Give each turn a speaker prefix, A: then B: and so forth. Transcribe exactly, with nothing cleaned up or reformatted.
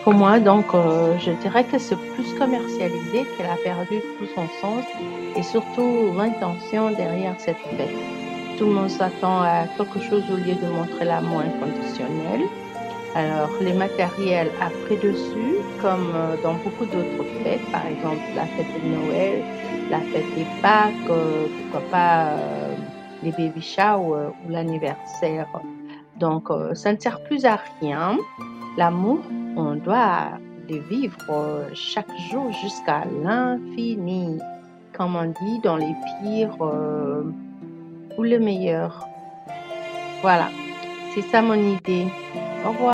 A: Pour moi, donc, heu, je dirais que c'est plus commercialisé, qu'elle a perdu tout son sens et surtout l'intention derrière cette fête. Tout le monde s'attend à quelque chose au lieu de montrer l'amour inconditionnel. Alors les matériels a pris dessus comme, heu, dans beaucoup d'autres fêtes, par exemple la fête de Noël, la fête des Pâques, heu, pourquoi pas, hem, les baby showers ou l'anniversaire. Donc, heu, ça ne sert plus à rien. L'amour, on doit le vivre, heu, chaque jour jusqu'à l'infini, comme on dit dans les pires, heu, ou le meilleur. Voilà, c'est ça mon idée. Au revoir.